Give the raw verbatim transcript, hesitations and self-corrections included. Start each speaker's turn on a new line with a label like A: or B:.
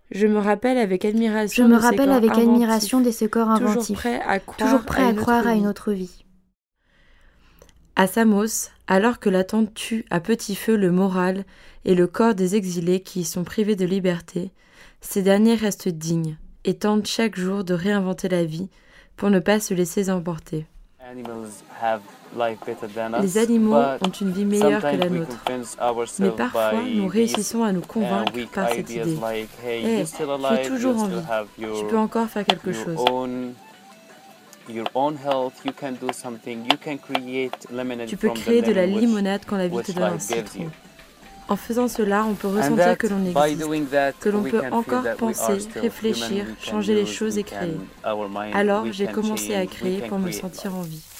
A: Je me rappelle avec
B: Je
A: admiration
B: me
A: de ces
B: rappelle
A: corps
B: avec admiration
A: inventifs,
B: de ces corps
A: toujours
B: inventifs,
A: prêts à croire,
B: toujours prêts
A: à,
B: à
A: une
B: croire
A: autre
B: à une
A: vie.
B: autre vie.
A: À Samos, alors que l'attente tue à petit feu le moral et le corps des exilés qui y sont privés de liberté, ces derniers restent dignes et tentent chaque jour de réinventer la vie pour ne pas se laisser emporter. Les animaux ont une vie meilleure que la nôtre, mais parfois nous réussissons à nous convaincre par cette idée. Hé, hey, tu es toujours en vie, tu peux encore faire quelque chose. Tu peux créer de la limonade quand la vie te donne un citron. En faisant cela, on peut ressentir que l'on existe, que l'on peut encore penser, réfléchir, changer les choses et créer. Alors, j'ai commencé à créer pour me sentir en vie.